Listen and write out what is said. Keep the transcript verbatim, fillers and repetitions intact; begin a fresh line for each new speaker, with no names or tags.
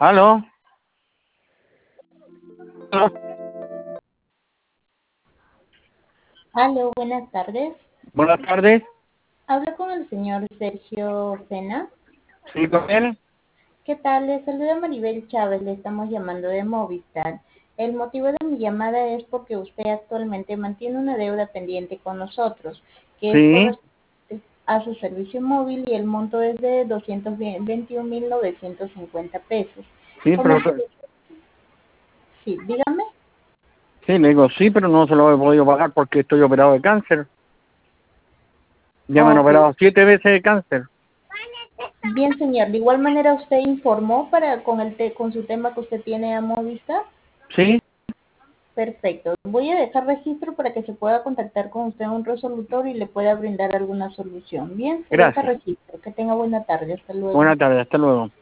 ¿Aló? ¿Aló?
Aló, buenas tardes.
Buenas tardes.
Hablo con el señor Sergio Sena.
¿Sí con él?
¿Qué tal? Le saluda Maribel Chávez, le estamos llamando de Movistar. El motivo de mi llamada es porque usted actualmente mantiene una deuda pendiente con nosotros, que es
Sí,
correspondiente a su servicio móvil y el monto es de doscientos veintiún mil novecientos cincuenta pesos.
sí,
¿Cómo
pero...
puede? Sí, dígame.
Sí, le digo sí, pero no se lo he podido pagar porque estoy operado de cáncer. Ya me han
Ok.
operado siete veces de cáncer.
Bien, señor. De igual manera, usted informó para con el te- con su tema que usted tiene a Movistar.
Sí,
Perfecto. Voy a dejar registro para que se pueda contactar con usted un resolutor y le pueda brindar alguna solución. Bien, se deja
gracias.
registro. Que tenga buena tarde. Hasta luego.
Buenas tardes, hasta luego.